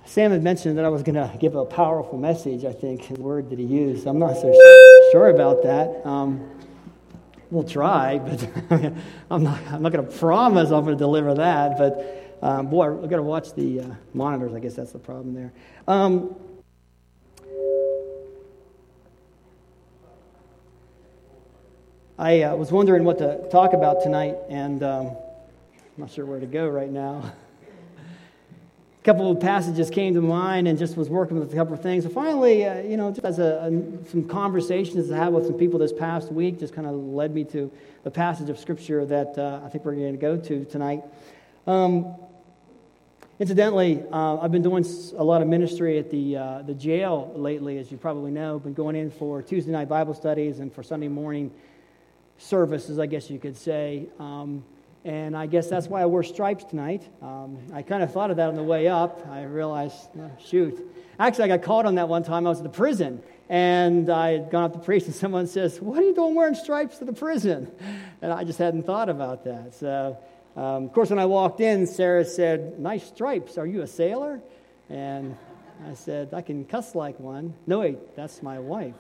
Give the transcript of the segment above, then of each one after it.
Sam had mentioned that I was going to give a powerful message, I think, the word that he used. I'm not so sure about that. We'll try, but I'm not going to promise I'm going to deliver that. But, boy, I've got to watch the monitors. I guess that's the problem there. I was wondering what to talk about tonight, and I'm not sure where to go right now. A couple of passages came to mind and just was working with a couple of things. So finally, just as some conversations I had with some people this past week just kind of led me to the passage of Scripture that I think we're going to go to tonight. Incidentally, I've been doing a lot of ministry at the jail lately, as you probably know. I've been going in for Tuesday night Bible studies and for Sunday morning services, I guess you could say. And I guess that's why I wore stripes tonight. I kind of thought of that on the way up. I realized, shoot. Actually, I got caught on that one time. I was at the prison, and I had gone up to the priest, and someone says, "What are you doing wearing stripes to the prison?" And I just hadn't thought about that. So, of course, when I walked in, Sarah said, "Nice stripes. Are you a sailor?" And I said, "I can cuss like one." "No, wait, that's my wife."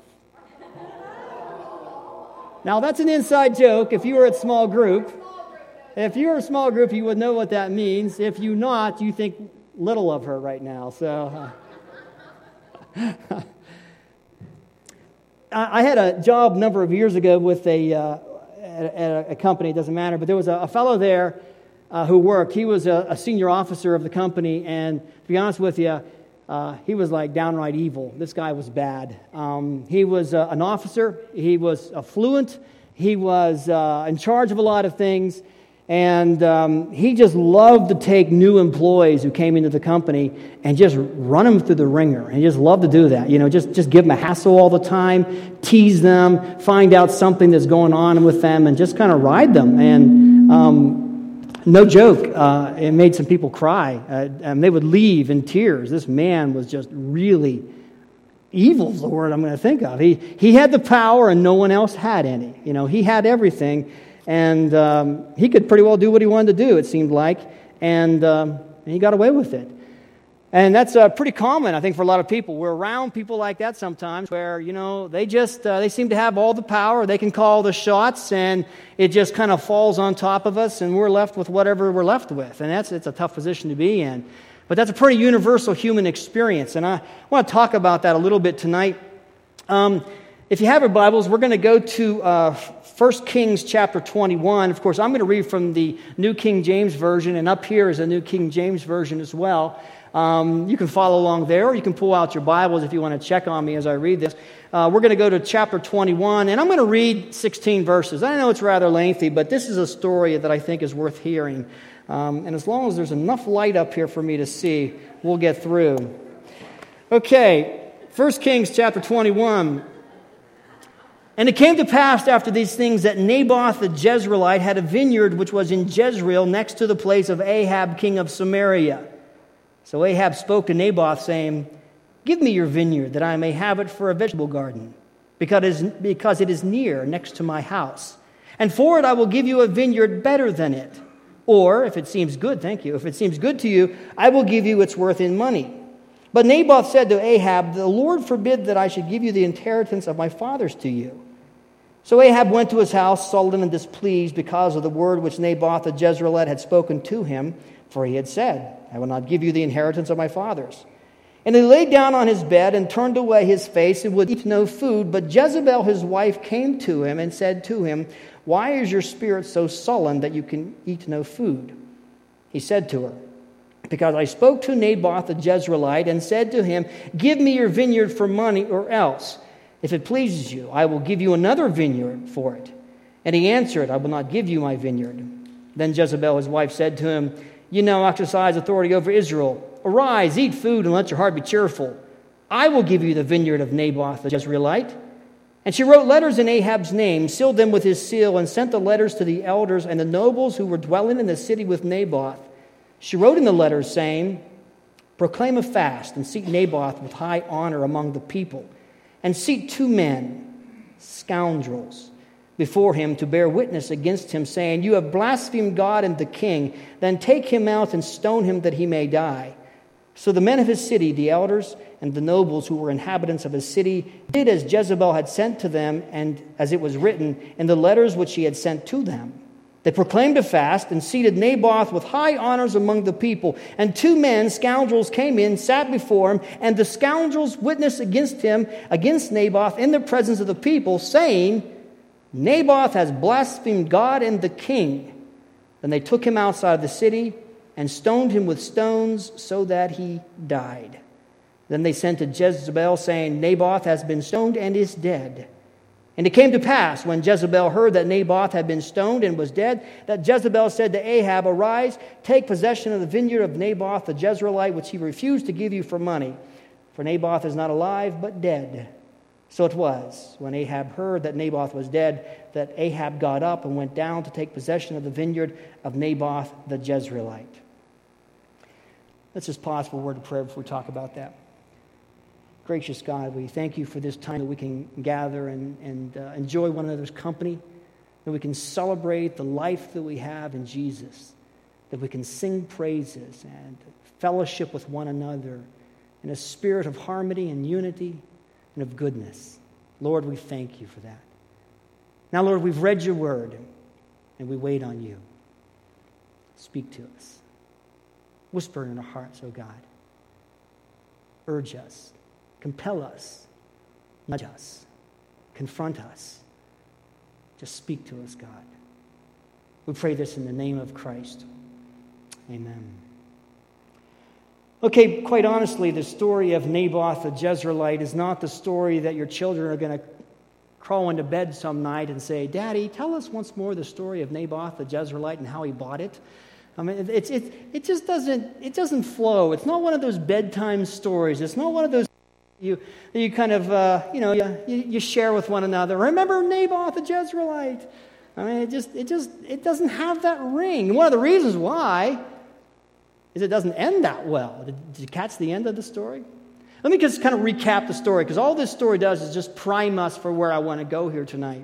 Now, that's an inside joke. If you were at small group, you would know what that means. If you not, you think little of her right now. So, I had a job a number of years ago with at a company. It doesn't matter, but there was a fellow there who worked. He was a senior officer of the company, and to be honest with you, he was like downright evil. This guy was bad. He was an officer. He was affluent. He was in charge of a lot of things. And he just loved to take new employees who came into the company and just run them through the ringer. And he just loved to do that. Just give them a hassle all the time, tease them, find out something that's going on with them, and just kind of ride them. And no joke, it made some people cry. And they would leave in tears. This man was just really evil is the word I'm going to think of. He had the power and no one else had any. He had everything. And he could pretty well do what he wanted to do, it seemed like, and he got away with it. And that's pretty common, I think, for a lot of people. We're around people like that sometimes where, they seem to have all the power. They can call the shots, and it just kind of falls on top of us, and we're left with whatever we're left with. And it's a tough position to be in. But that's a pretty universal human experience, and I want to talk about that a little bit tonight. If you have your Bibles, we're going to go to 1 Kings chapter 21. Of course, I'm going to read from the New King James Version, and up here is a New King James Version as well. You can follow along there, or you can pull out your Bibles if you want to check on me as I read this. We're going to go to chapter 21, and I'm going to read 16 verses. I know it's rather lengthy, but this is a story that I think is worth hearing. And as long as there's enough light up here for me to see, we'll get through. Okay, 1 Kings chapter 21. And it came to pass after these things that Naboth the Jezreelite had a vineyard which was in Jezreel next to the place of Ahab king of Samaria. So Ahab spoke to Naboth, saying, "Give me your vineyard, that I may have it for a vegetable garden, because it is near, next to my house. And for it I will give you a vineyard better than it. Or, if it seems good, thank you, if it seems good to you, I will give you its worth in money." But Naboth said to Ahab, "The Lord forbid that I should give you the inheritance of my fathers to you." So Ahab went to his house, sullen and displeased, because of the word which Naboth the Jezreelite had spoken to him, for he had said, "I will not give you the inheritance of my fathers." And he lay down on his bed and turned away his face and would eat no food. But Jezebel his wife came to him and said to him, "Why is your spirit so sullen that you can eat no food?" He said to her, "Because I spoke to Naboth the Jezreelite and said to him, 'Give me your vineyard for money, or else, if it pleases you, I will give you another vineyard for it.' And he answered, 'I will not give you my vineyard.' Then Jezebel his wife said to him, 'You now exercise authority over Israel. Arise, eat food, and let your heart be cheerful. I will give you the vineyard of Naboth the Jezreelite.' And she wrote letters in Ahab's name, sealed them with his seal, and sent the letters to the elders and the nobles who were dwelling in the city with Naboth. She wrote in the letters, saying, 'Proclaim a fast, and seat Naboth with high honor among the people. And seat 2 men, scoundrels, before him to bear witness against him, saying, You have blasphemed God and the king. Then take him out and stone him that he may die.' So the men of his city, the elders and the nobles who were inhabitants of his city, did as Jezebel had sent to them and as it was written in the letters which she had sent to them. They proclaimed a fast and seated Naboth with high honors among the people. And 2 men, scoundrels, came in, sat before him, and the scoundrels witnessed against him, against Naboth, in the presence of the people, saying, Naboth has blasphemed God and the king. Then they took him outside of the city and stoned him with stones so that he died. Then they sent to Jezebel, saying, Naboth has been stoned and is dead. And it came to pass, when Jezebel heard that Naboth had been stoned and was dead, that Jezebel said to Ahab, Arise, take possession of the vineyard of Naboth the Jezreelite, which he refused to give you for money. For Naboth is not alive, but dead. So it was, when Ahab heard that Naboth was dead, that Ahab got up and went down to take possession of the vineyard of Naboth the Jezreelite. Let's just pause for a word of prayer before we talk about that. Gracious God, we thank you for this time that we can gather and enjoy one another's company, that we can celebrate the life that we have in Jesus, that we can sing praises and fellowship with one another in a spirit of harmony and unity and of goodness. Lord, we thank you for that. Now, Lord, we've read your word and we wait on you. Speak to us. Whisper in our hearts, oh God. Urge us. Compel us, nudge us, confront us. Just speak to us, God. We pray this in the name of Christ. Amen. Okay, quite honestly, the story of Naboth the Jezreelite is not the story that your children are going to crawl into bed some night and say, Daddy, tell us once more the story of Naboth the Jezreelite and how he bought it. I mean, it just doesn't flow. It's not one of those bedtime stories. It's not one of those you kind of, you share with one another. Remember Naboth the Jezreelite? I mean, it doesn't have that ring. And one of the reasons why is it doesn't end that well. Did you catch the end of the story? Let me just kind of recap the story, because all this story does is just prime us for where I want to go here tonight.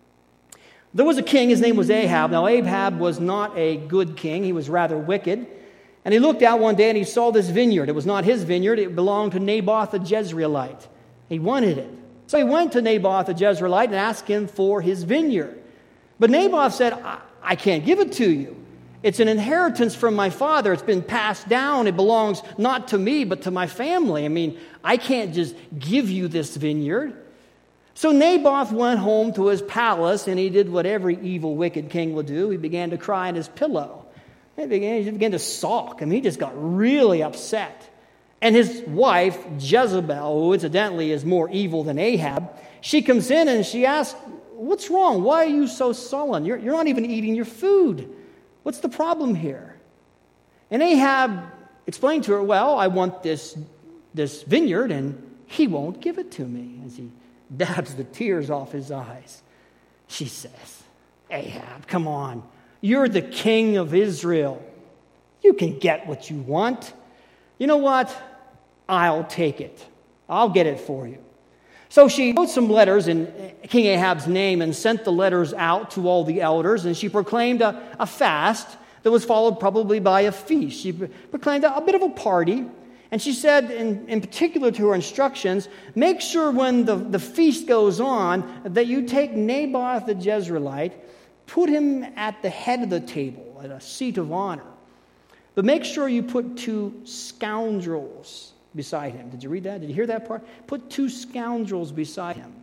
There was a king, his name was Ahab. Now, Ahab was not a good king. He was rather wicked. And he looked out one day and he saw this vineyard. It was not his vineyard. It belonged to Naboth the Jezreelite. He wanted it. So he went to Naboth the Jezreelite and asked him for his vineyard. But Naboth said, I can't give it to you. It's an inheritance from my father. It's been passed down. It belongs not to me, but to my family. I mean, I can't just give you this vineyard. So Naboth went home to his palace, and he did what every evil, wicked king will do. He began to cry in his pillow. He began to sulk. I mean, he just got really upset. And his wife, Jezebel, who incidentally is more evil than Ahab, she comes in and she asks, what's wrong? Why are you so sullen? You're not even eating your food. What's the problem here? And Ahab explained to her, well, I want this vineyard, and he won't give it to me. As he dabs the tears off his eyes, she says, Ahab, come on. You're the king of Israel. You can get what you want. You know what? I'll take it. I'll get it for you. So she wrote some letters in King Ahab's name and sent the letters out to all the elders, and she proclaimed a fast that was followed probably by a feast. She proclaimed a bit of a party, and she said in particular to her instructions, make sure when the feast goes on that you take Naboth the Jezreelite, put him at the head of the table, at a seat of honor. But make sure you put 2 scoundrels beside him. Did you read that? Did you hear that part? Put 2 scoundrels beside him.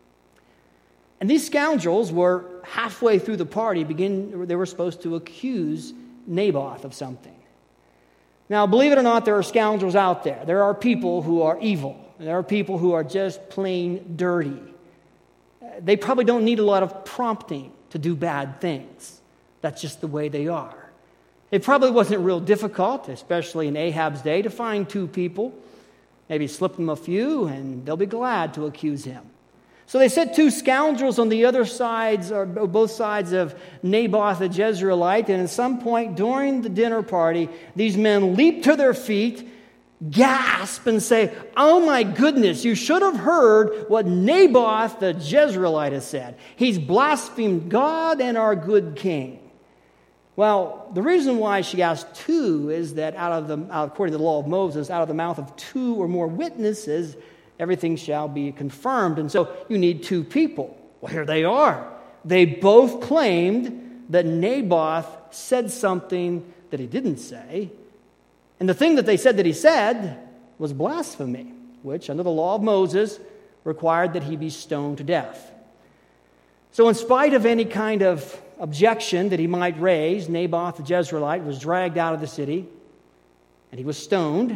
And these scoundrels were halfway through the party, they were supposed to accuse Naboth of something. Now, believe it or not, there are scoundrels out there. There are people who are evil. There are people who are just plain dirty. They probably don't need a lot of prompting to do bad things. That's just the way they are. It probably wasn't real difficult, especially in Ahab's day, to find 2 people, maybe slip them a few, and they'll be glad to accuse him. So they set 2 scoundrels on the other sides, or both sides of Naboth the Jezreelite, and at some point during the dinner party, these men leap to their feet, gasp, and say, oh my goodness, you should have heard what Naboth the Jezreelite has said. He's blasphemed God and our good king. Well, the reason why she asked 2 is that according to the law of Moses, out of the mouth of 2 or more witnesses, everything shall be confirmed. And so you need 2 people. Well, here they are. They both claimed that Naboth said something that he didn't say. And the thing that they said that he said was blasphemy, which under the law of Moses required that he be stoned to death. So in spite of any kind of objection that he might raise, Naboth the Jezreelite was dragged out of the city, and he was stoned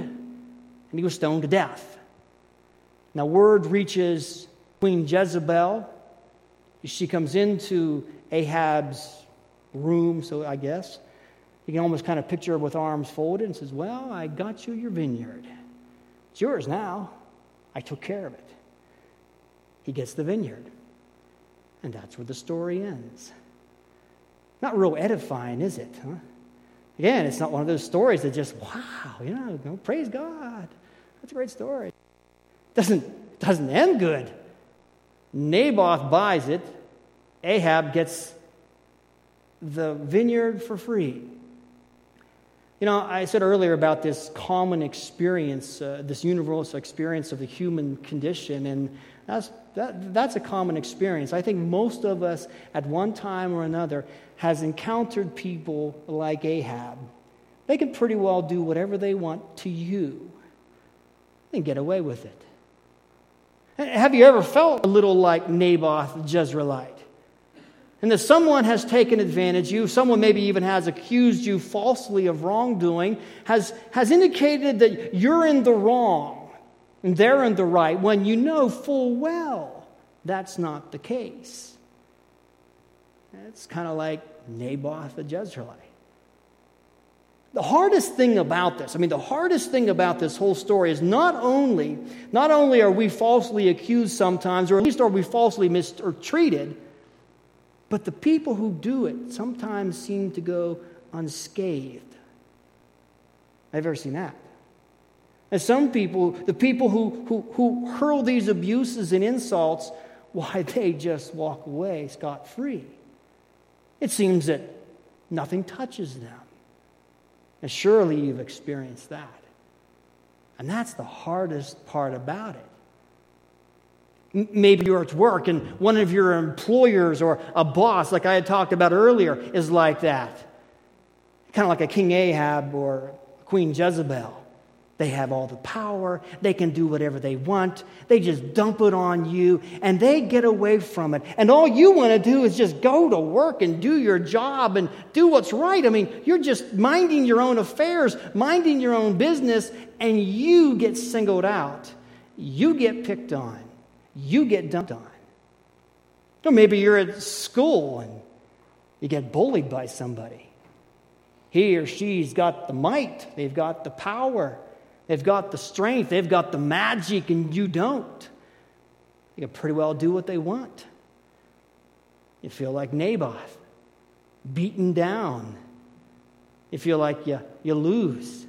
to death. Now word reaches Queen Jezebel. She comes into Ahab's room, so I guess. You can almost kind of picture her with arms folded and says, well, I got you your vineyard. It's yours now. I took care of it. He gets the vineyard. And that's where the story ends. Not real edifying, is it? Huh? Again, it's not one of those stories that just, wow, praise God. That's a great story. Doesn't end good. Naboth buys it. Ahab gets the vineyard for free. I said earlier about this common experience, this universal experience of the human condition, and that's a common experience. I think most of us at one time or another has encountered people like Ahab. They can pretty well do whatever they want to you and get away with it. Have you ever felt a little like Naboth the Jezreelite? And that someone has taken advantage of you, someone maybe even has accused you falsely of wrongdoing, has indicated that you're in the wrong and they're in the right, when you know full well that's not the case. It's kind of like Naboth the Jezreelite. The hardest thing about this whole story is not only are we falsely accused sometimes, or at least are we falsely mistreated, but the people who do it sometimes seem to go unscathed. Have you ever seen that? And some people, the people who hurl these abuses and insults, why, they just walk away scot-free. It seems that nothing touches them. And surely you've experienced that. And that's the hardest part about it. Maybe you're at work and one of your employers or a boss, like I had talked about earlier, is like that. Kind of like a King Ahab or Queen Jezebel. They have all the power. They can do whatever they want. They just dump it on you and they get away from it. And all you want to do is just go to work and do your job and do what's right. I mean, you're just minding your own affairs, minding your own business, and you get singled out. You get picked on. You get dumped on. Or maybe you're at school and you get bullied by somebody. He or she's got the might. They've got the power. They've got the strength. They've got the magic, and you don't. You can pretty well do what they want. You feel like Naboth, beaten down. You feel like you lose.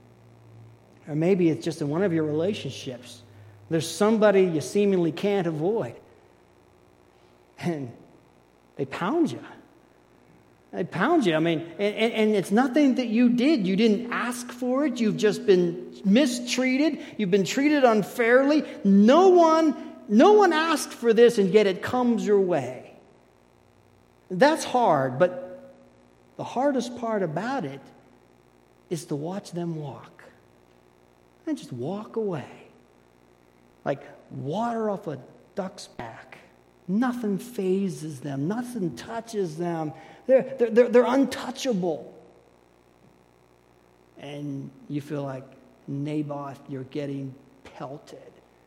Or maybe it's just in one of your relationships. There's somebody you seemingly can't avoid. And they pound you. They pound you. I mean, and it's nothing that you did. You didn't ask for it. You've just been mistreated. You've been treated unfairly. No one asked for this, and yet it comes your way. That's hard, but the hardest part about it is to watch them walk. And just walk away. Like water off a duck's back. Nothing phases them. Nothing touches them. They're untouchable. And you feel like Naboth, you're getting pelted.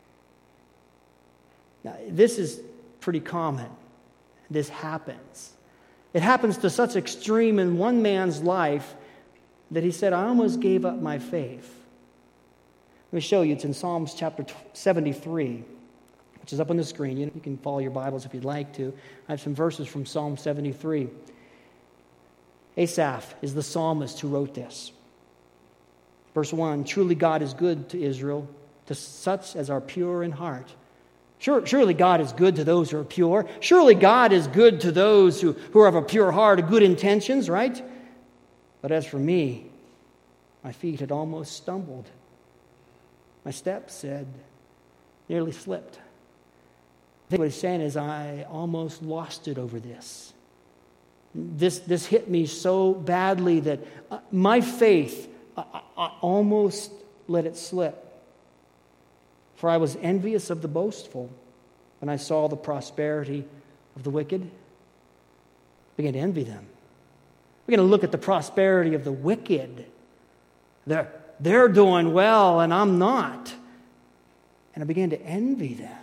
Now, this is pretty common. This happens. It happens to such extreme in one man's life that he said, I almost gave up my faith. Let me show you. It's in Psalms chapter 73, which is up on the screen. You can follow your Bibles if you'd like to. I have some verses from Psalm 73. Asaph is the psalmist who wrote this. Verse 1, truly God is good to Israel, to such as are pure in heart. Surely God is good to those who are pure. Surely God is good to those who are of a pure heart, of good intentions, right? But as for me, my feet had almost stumbled. My steps had nearly slipped. I think what he's saying is I almost lost it over this. This hit me so badly that my faith, I almost let it slip. For I was envious of the boastful when I saw the prosperity of the wicked. I began to envy them. We're going to look at the prosperity of the wicked. They're doing well and I'm not. And I began to envy them.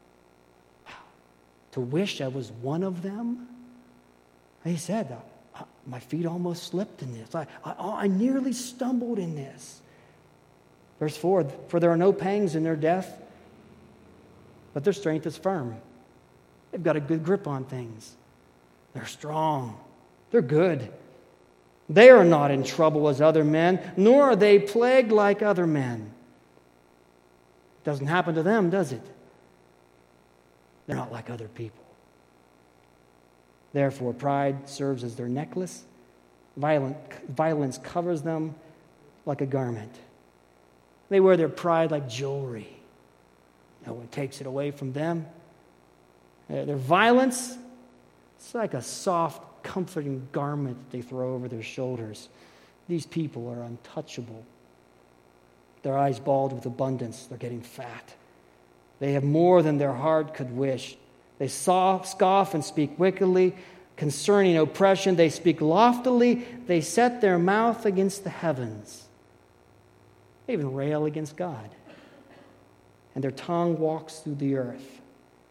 To wish I was one of them. He said, my feet almost slipped in this. I nearly stumbled in this. Verse 4, for there are no pangs in their death, but their strength is firm. They've got a good grip on things. They're strong. They're good. They are not in trouble as other men, nor are they plagued like other men. It doesn't happen to them, does it? They're not like other people. Therefore, pride serves as their necklace. Violence covers them like a garment. They wear their pride like jewelry. No one takes it away from them. Their violence, it's like a soft, comforting garment that they throw over their shoulders. These people are untouchable. Their eyes bulge with abundance. They're getting fat. They have more than their heart could wish. They scoff and speak wickedly. Concerning oppression, they speak loftily. They set their mouth against the heavens. They even rail against God. And their tongue walks through the earth.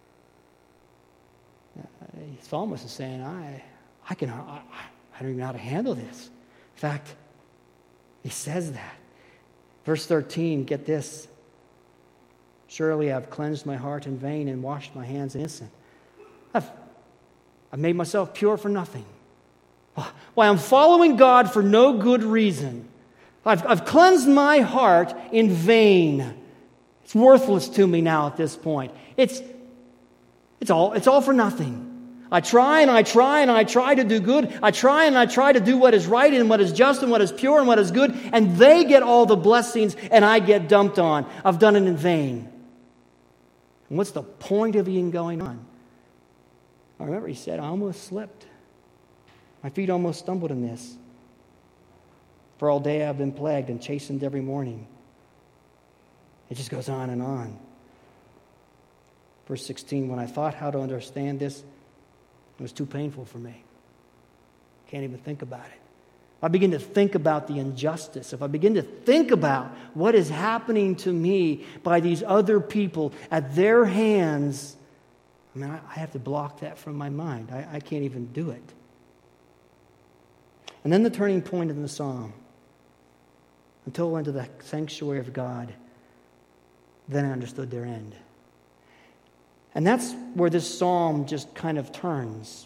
The psalmist is saying, I don't even know how to handle this. In fact, he says that. Verse 13, get this. Surely I've cleansed my heart in vain and washed my hands innocent. I've made myself pure for nothing. Why, I'm following God for no good reason. I've cleansed my heart in vain. It's worthless to me now at this point. It's all for nothing. I try and I try and I try to do good. I try and I try to do what is right and what is just and what is pure and what is good. And they get all the blessings and I get dumped on. I've done it in vain. And what's the point of even going on? I remember he said, I almost slipped. My feet almost stumbled in this. For all day I've been plagued and chastened every morning. It just goes on and on. Verse 16, when I thought how to understand this, it was too painful for me. Can't even think about it. If I begin to think about the injustice, if I begin to think about what is happening to me by these other people at their hands, I have to block that from my mind. I can't even do it. And then the turning point in the psalm, until I went to the sanctuary of God, then I understood their end. And that's where this psalm just kind of turns.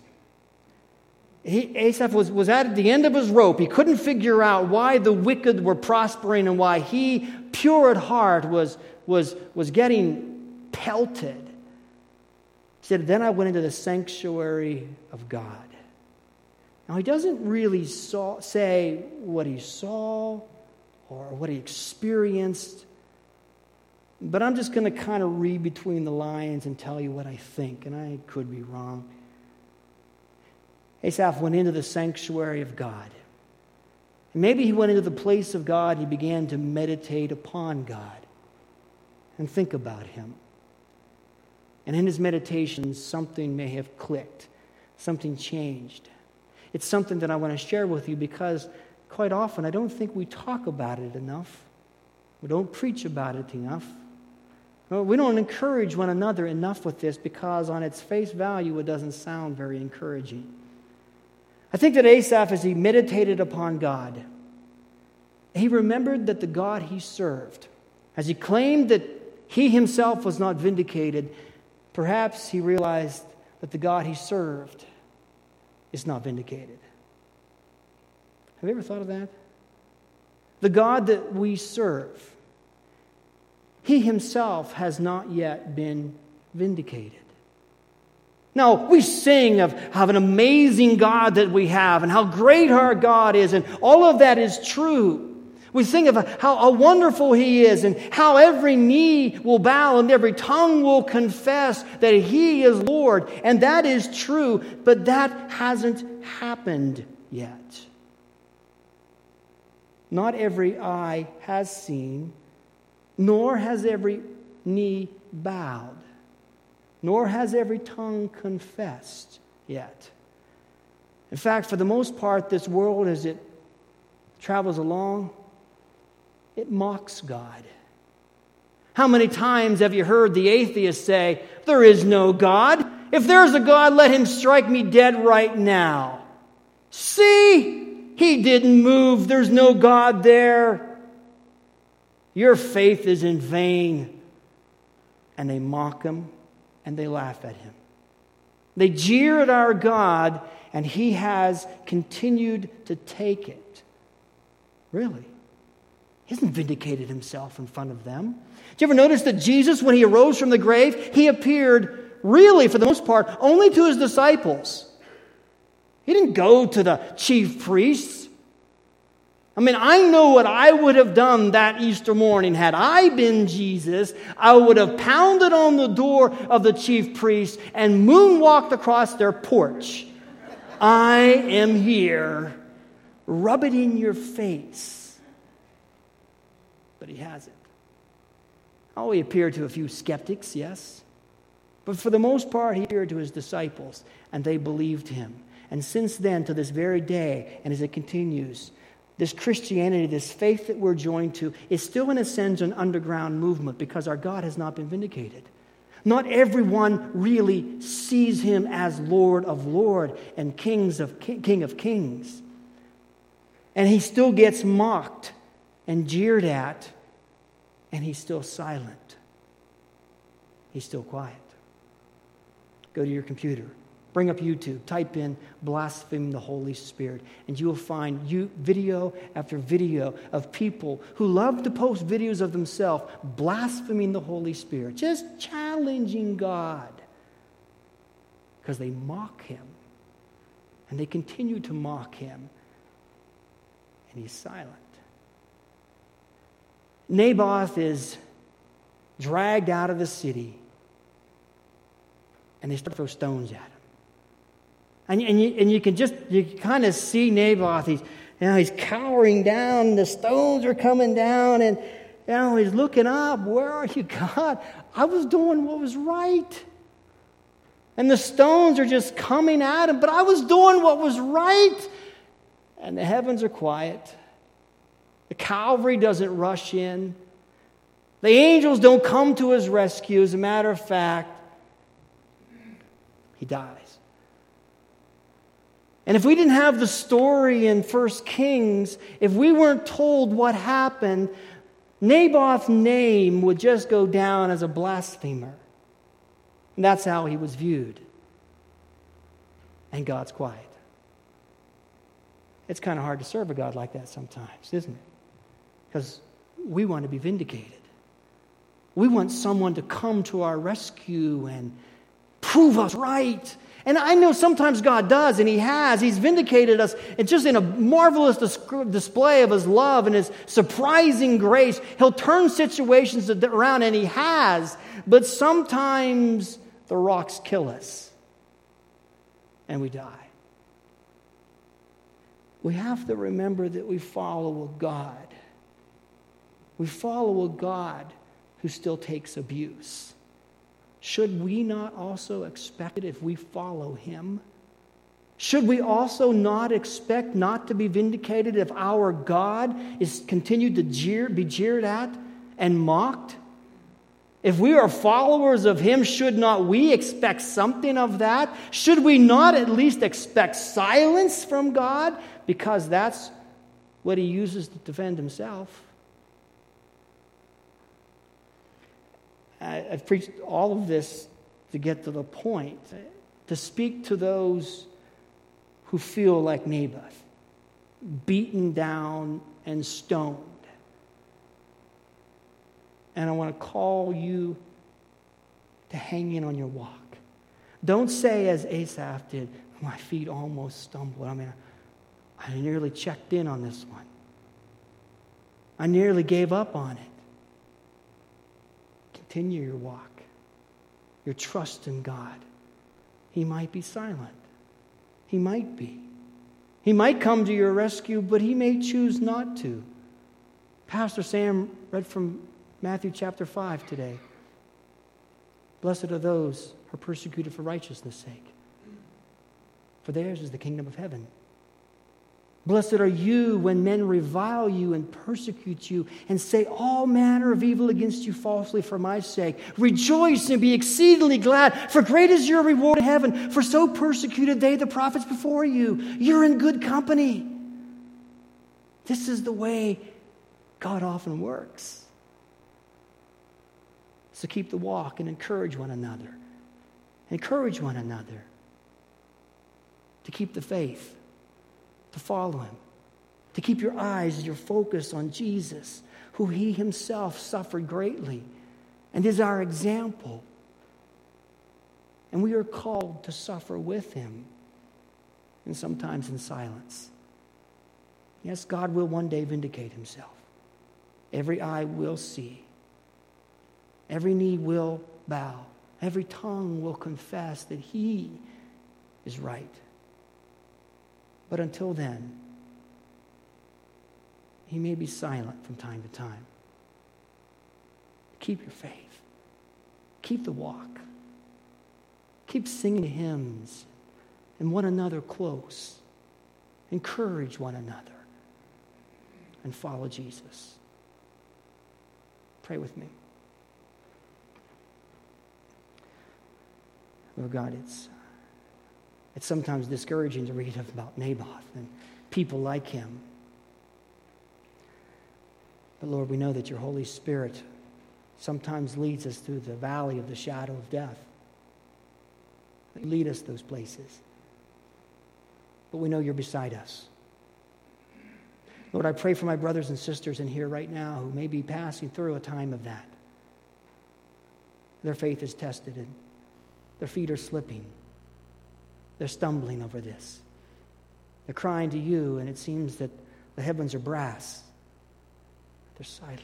Asaph was at the end of his rope. He couldn't figure out why the wicked were prospering and why he, pure at heart, was getting pelted. He said, then I went into the sanctuary of God. Now, he doesn't really say what he saw or what he experienced, but I'm just going to kind of read between the lines and tell you what I think, and I could be wrong. Asaph went into the sanctuary of God. And maybe he went into the place of God, he began to meditate upon God and think about him. And in his meditations, something may have clicked. Something changed. It's something that I want to share with you because quite often I don't think we talk about it enough. We don't preach about it enough. We don't encourage one another enough with this because on its face value it doesn't sound very encouraging. I think that Asaph, as he meditated upon God, he remembered that the God he served, as he claimed that he himself was not vindicated, perhaps he realized that the God he served is not vindicated. Have you ever thought of that? The God that we serve, he himself has not yet been vindicated. No, we sing of an amazing God that we have and how great our God is, and all of that is true. We sing of how wonderful He is and how every knee will bow and every tongue will confess that He is Lord. And that is true, but that hasn't happened yet. Not every eye has seen, nor has every knee bowed, nor has every tongue confessed yet. In fact, for the most part, this world, as it travels along, it mocks God. How many times have you heard the atheist say, "There is no God. If there's a God, let Him strike me dead right now. See, He didn't move. There's no God there. Your faith is in vain." And they mock Him and they laugh at Him. They jeer at our God, and He has continued to take it. Really? He hasn't vindicated Himself in front of them. Did you ever notice that Jesus, when He arose from the grave, He appeared, really, for the most part, only to His disciples. He didn't go to the chief priests. I mean, I know what I would have done that Easter morning. Had I been Jesus, I would have pounded on the door of the chief priests and moonwalked across their porch. "I am here. Rub it in your face." But He hasn't. Oh, He appeared to a few skeptics, yes. But for the most part, He appeared to His disciples, and they believed Him. And since then, to this very day, and as it continues, this Christianity, this faith that we're joined to, is still in a sense an underground movement because our God has not been vindicated. Not everyone really sees Him as Lord of Lords and King of Kings. And He still gets mocked and jeered at, and He's still silent. He's still quiet. Go to your computer. Bring up YouTube. Type in "blaspheme the Holy Spirit," and you will find video after video of people who love to post videos of themselves blaspheming the Holy Spirit, just challenging God, because they mock Him, and they continue to mock Him, and He's silent. Naboth is dragged out of the city, and they start to throw stones at him. And you kind of see Naboth. He's cowering down. The stones are coming down, and he's looking up. "Where are you, God? I was doing what was right, and the stones are just coming at him. But I was doing what was right." And the heavens are quiet. The cavalry doesn't rush in. The angels don't come to his rescue. As a matter of fact, he dies. And if we didn't have the story in 1 Kings, if we weren't told what happened, Naboth's name would just go down as a blasphemer. And that's how he was viewed. And God's quiet. It's kind of hard to serve a God like that sometimes, isn't it? Because we want to be vindicated. We want someone to come to our rescue and prove us right. And I know sometimes God does, and He has. He's vindicated us. It's just in a marvelous display of His love and His surprising grace. He'll turn situations around, and He has. But sometimes the rocks kill us, and we die. We have to remember that we follow a God. We follow a God who still takes abuse. Should we not also expect it if we follow Him? Should we also not expect not to be vindicated if our God is continued to be jeered at and mocked? If we are followers of Him, should not we expect something of that? Should we not at least expect silence from God? Because that's what He uses to defend Himself. I've preached all of this to get to the point, to speak to those who feel like Naboth, beaten down and stoned. And I want to call you to hang in on your walk. Don't say as Asaph did, my feet almost stumbled. I nearly checked in on this one. I nearly gave up on it. Continue your walk, your trust in God. He might be silent. He might be. He might come to your rescue, but he may choose not to. Pastor Sam read from Matthew chapter 5 today. Blessed are those who are persecuted for righteousness' sake, for theirs is the kingdom of heaven. Blessed are you when men revile you and persecute you and say all manner of evil against you falsely for my sake. Rejoice and be exceedingly glad, for great is your reward in heaven. For so persecuted they the prophets before you. You're in good company. This is the way God often works. So keep the walk and encourage one another. Encourage one another to keep the faith, to follow him, to keep your eyes, your focus on Jesus, who he himself suffered greatly and is our example. And we are called to suffer with him, and sometimes in silence. Yes, God will one day vindicate himself. Every eye will see. Every knee will bow. Every tongue will confess that he is right. But until then, he may be silent from time to time. Keep your faith. Keep the walk. Keep singing hymns and one another close. Encourage one another. And follow Jesus. Pray with me. Lord God, it's sometimes discouraging to read about Naboth and people like him. But Lord, we know that your Holy Spirit sometimes leads us through the valley of the shadow of death. Lead us those places. But we know you're beside us. Lord, I pray for my brothers and sisters in here right now who may be passing through a time of that. Their faith is tested and their feet are slipping. They're stumbling over this. They're crying to you, and it seems that the heavens are brass. They're silent.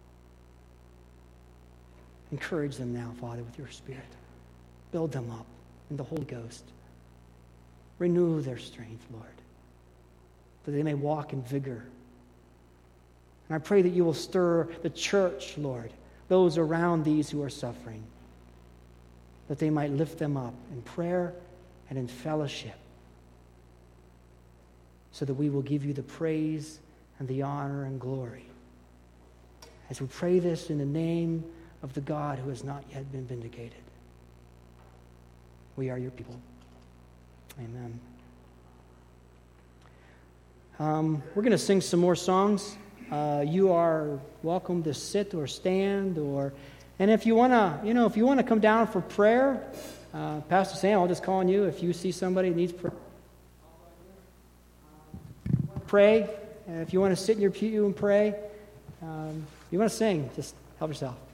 Encourage them now, Father, with your Spirit. Build them up in the Holy Ghost. Renew their strength, Lord, that they may walk in vigor. And I pray that you will stir the church, Lord, those around these who are suffering, that they might lift them up in prayer and in fellowship, so that we will give you the praise and the honor and glory. As we pray this in the name of the God who has not yet been vindicated. We are your people. Amen. We're going to sing some more songs. You are welcome to sit or stand, and if you want to come down for prayer, Pastor Sam, I'll just call on you if you see somebody who needs prayer. Pray. If you want to sit in your pew and pray, you want to sing, just help yourself.